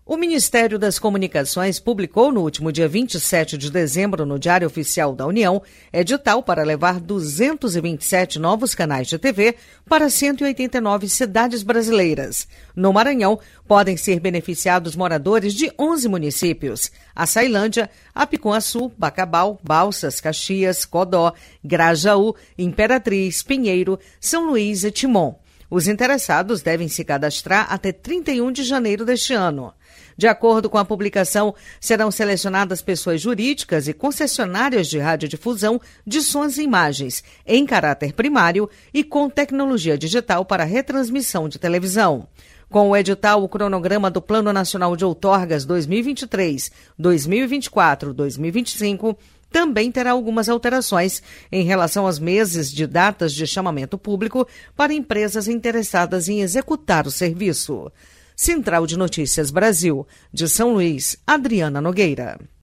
O Ministério das Comunicações publicou no último dia 27 de dezembro no Diário Oficial da União edital para levar 227 novos canais de TV para 189 cidades brasileiras. No Maranhão, podem ser beneficiados moradores de 11 municípios: Açailândia, Apicuaçu, Bacabal, Balsas, Caxias, Codó, Grajaú, Imperatriz, Pinheiro, São Luís e Timon. Os interessados devem se cadastrar até 31 de janeiro deste ano. De acordo com a publicação, serão selecionadas pessoas jurídicas e concessionárias de radiodifusão de sons e imagens, em caráter primário e com tecnologia digital para retransmissão de televisão. Com o edital, o cronograma do Plano Nacional de Outorgas 2023, 2024, 2025 também terá algumas alterações em relação aos meses de datas de chamamento público para empresas interessadas em executar o serviço. Central de Notícias Brasil, de São Luís, Adriana Nogueira.